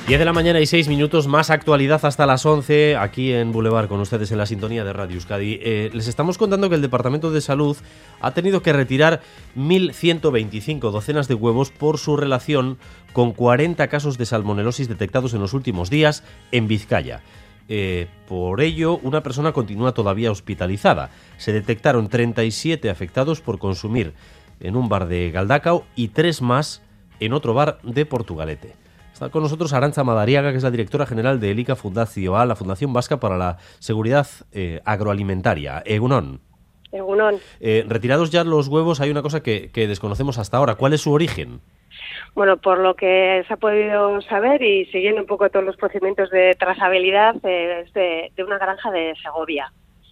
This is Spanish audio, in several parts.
10 de la mañana y 6 minutos, más actualidad hasta las 11, aquí en Boulevard, con ustedes en la sintonía de Radio Euskadi. Les estamos contando que el Departamento de Salud ha tenido que retirar 1.125 docenas de huevos por su relación con 40 casos de salmonelosis detectados en los últimos días en Vizcaya. Por ello, una persona continúa todavía hospitalizada. Se detectaron 37 afectados por consumir en un bar de Galdacao y 3 más en otro bar de Portugalete. Está con nosotros Arantza Madariaga, que es la directora general de Elika Fundazioa, la Fundación Vasca para la Seguridad Agroalimentaria. Egunon. Egunon. Retirados ya los huevos, hay una cosa que desconocemos hasta ahora. ¿Cuál es su origen? Bueno, por lo que se ha podido saber y siguiendo un poco todos los procedimientos de trazabilidad, es de una granja de Segovia.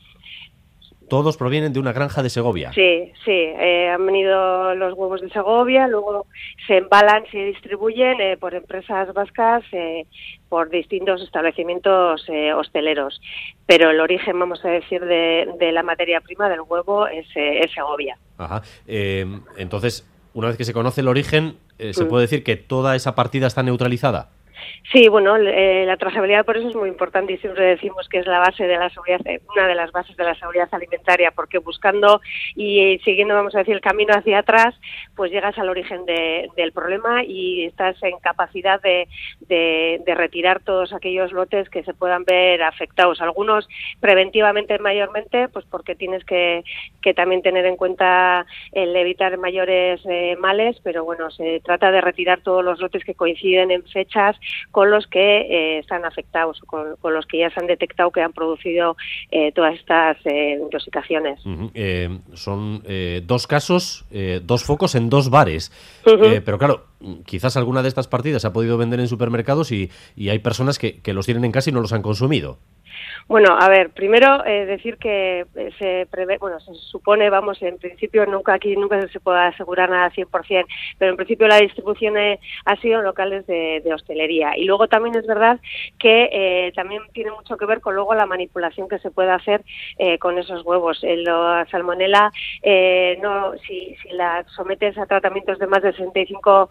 Todos provienen de una granja de Segovia. Sí, han venido los huevos de Segovia, luego se embalan, se distribuyen por empresas vascas, por distintos establecimientos hosteleros. Pero el origen, vamos a decir, de la materia prima del huevo es Segovia. Ajá. Entonces, una vez que se conoce el origen, ¿se puede decir que toda esa partida está neutralizada? Sí, bueno, la trazabilidad por eso es muy importante y siempre decimos que es la base de la seguridad, una de las bases de la seguridad alimentaria, porque buscando y siguiendo, vamos a decir, el camino hacia atrás, pues llegas al origen del problema y estás en capacidad de retirar todos aquellos lotes que se puedan ver afectados. Algunos preventivamente mayormente, pues porque tienes que también tener en cuenta el evitar mayores males, pero bueno, se trata de retirar todos los lotes que coinciden en fechas con los que están afectados, con los que ya se han detectado que han producido todas estas intoxicaciones. Son 2 casos, 2 focos en 2 bares, pero claro, quizás alguna de estas partidas se ha podido vender en supermercados y hay personas que los tienen en casa y no los han consumido. Bueno, a ver, primero decir que se supone, vamos, en principio nunca se puede asegurar nada al 100%, pero en principio la distribución ha sido en locales de hostelería. Y luego también es verdad que también tiene mucho que ver con luego la manipulación que se puede hacer con esos huevos. La salmonela, si la sometes a tratamientos de más de 65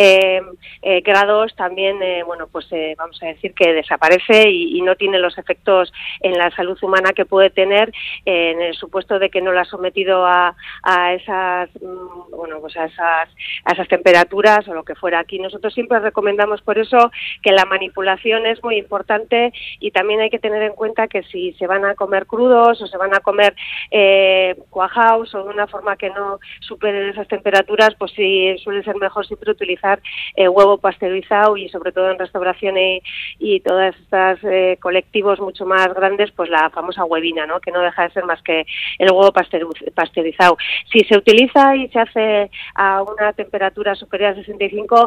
grados, también, vamos a decir que desaparece y no tiene los efectos en la salud humana que puede tener en el supuesto de que no la ha sometido a esas temperaturas o lo que fuera. Aquí nosotros siempre recomendamos por eso que la manipulación es muy importante y también hay que tener en cuenta que si se van a comer crudos o se van a comer cuajados o de una forma que no superen esas temperaturas, pues sí suele ser mejor siempre utilizar huevo pasteurizado y sobre todo en restauración y todas estas colectivos mucho más grandes, pues la famosa huevina, ¿no? Que no deja de ser más que el huevo pasteurizado. Si se utiliza y se hace a una temperatura superior a 65,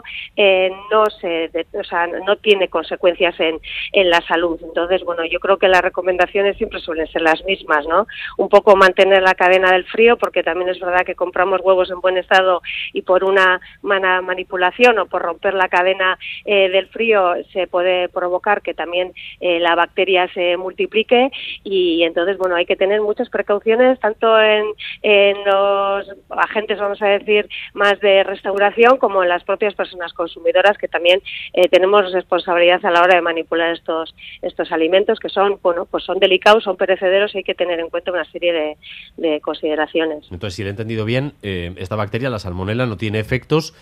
no tiene consecuencias en la salud. Entonces, bueno, yo creo que las recomendaciones siempre suelen ser las mismas, ¿no? Un poco mantener la cadena del frío, porque también es verdad que compramos huevos en buen estado y por una mala manipulación o por romper la cadena del frío se puede provocar que también la bacteria se multiplique y entonces, bueno, hay que tener muchas precauciones tanto en los agentes, vamos a decir, más de restauración como en las propias personas consumidoras que también tenemos responsabilidad a la hora de manipular estos alimentos que son, bueno, pues son delicados, son perecederos y hay que tener en cuenta una serie de consideraciones. Entonces, si lo he entendido bien, esta bacteria, la salmonela, no tiene efectos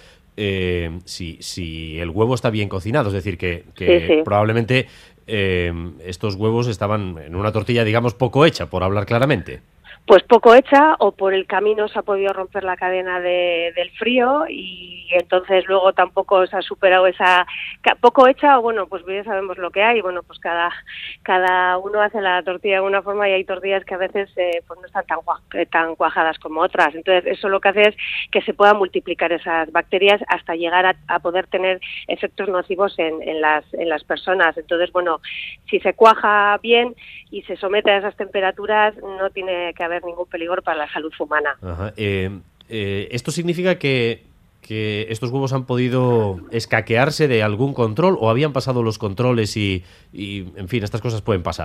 si el huevo está bien cocinado, es decir, que sí. Probablemente estos huevos estaban en una tortilla, digamos, poco hecha, por hablar claramente. Pues poco hecha o por el camino se ha podido romper la cadena del frío y entonces luego tampoco se ha superado esa poco hecha o bueno, pues ya sabemos lo que hay. Bueno, pues cada uno hace la tortilla de una forma y hay tortillas que a veces pues no están tan cuajadas como otras. Entonces eso lo que hace es que se puedan multiplicar esas bacterias hasta llegar a poder tener efectos nocivos en las personas. Entonces, bueno, si se cuaja bien y se somete a esas temperaturas no tiene que haber ningún peligro para la salud humana. Ajá. ¿Esto significa que estos huevos han podido escaquearse de algún control o habían pasado los controles y en fin, estas cosas pueden pasar?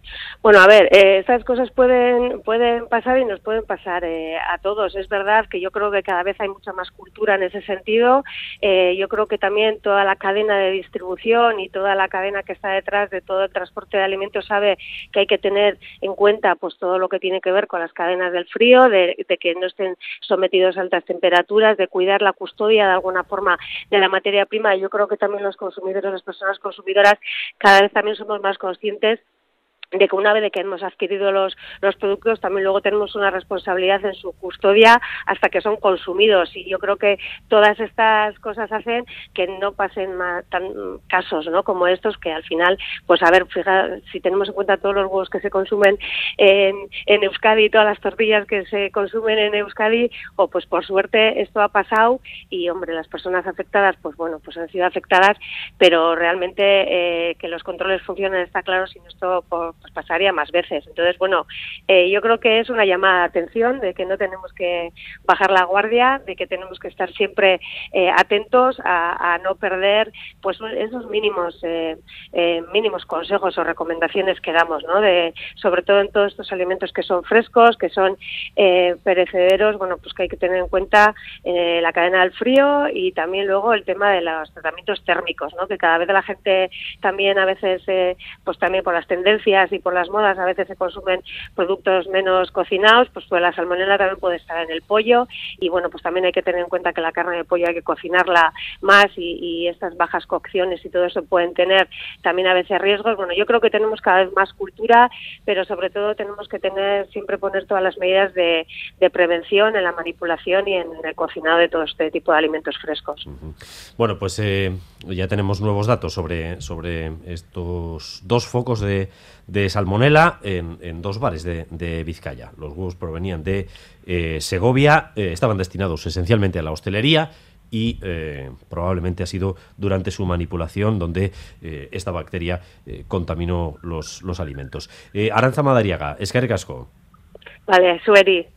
Bueno, a ver, estas cosas pueden pasar y nos pueden pasar a todos. Es verdad que yo creo que cada vez hay mucha más cultura en ese sentido. Yo creo que también toda la cadena de distribución y toda la cadena que está detrás de todo el transporte de alimentos sabe que hay que tener en cuenta pues todo lo que tiene que ver con las cadenas del frío, de que no estén sometidos a altas temperaturas, de cuidar la custodia de alguna forma de la materia prima. Yo creo que también los consumidores, las personas consumidoras, cada vez también somos más conscientes de que una vez de que hemos adquirido los productos, también luego tenemos una responsabilidad en su custodia hasta que son consumidos, y yo creo que todas estas cosas hacen que no pasen casos, ¿no?, como estos, que al final, pues a ver, fíjate, si tenemos en cuenta todos los huevos que se consumen en Euskadi, todas las tortillas que se consumen en Euskadi, pues por suerte esto ha pasado y, hombre, las personas afectadas, pues bueno, pues han sido afectadas, pero realmente que los controles funcionen está claro, si no esto pues pasaría más veces. Entonces, bueno, yo creo que es una llamada de atención de que no tenemos que bajar la guardia, de que tenemos que estar siempre atentos a no perder pues esos mínimos consejos o recomendaciones que damos, ¿no? Sobre todo en todos estos alimentos que son frescos, que son perecederos, bueno, pues que hay que tener en cuenta la cadena del frío, y también luego el tema de los tratamientos térmicos, ¿no?, que cada vez la gente también a veces, pues también por las tendencias y por las modas, a veces se consumen productos menos cocinados, pues la salmonela también puede estar en el pollo, y bueno, pues también hay que tener en cuenta que la carne de pollo hay que cocinarla más, y estas bajas cocciones y todo eso pueden tener también a veces riesgos. Bueno, yo creo que tenemos cada vez más cultura, pero sobre todo tenemos que siempre poner todas las medidas de prevención en la manipulación y en el cocinado de todo este tipo de alimentos frescos. Bueno, pues ya tenemos nuevos datos sobre estos 2 focos de salmonela en 2 bares de Vizcaya. Los huevos provenían de Segovia, estaban destinados esencialmente a la hostelería, y probablemente ha sido durante su manipulación donde esta bacteria contaminó los alimentos. Arantza Madariaga, eskerrik asko. Vale, zueri.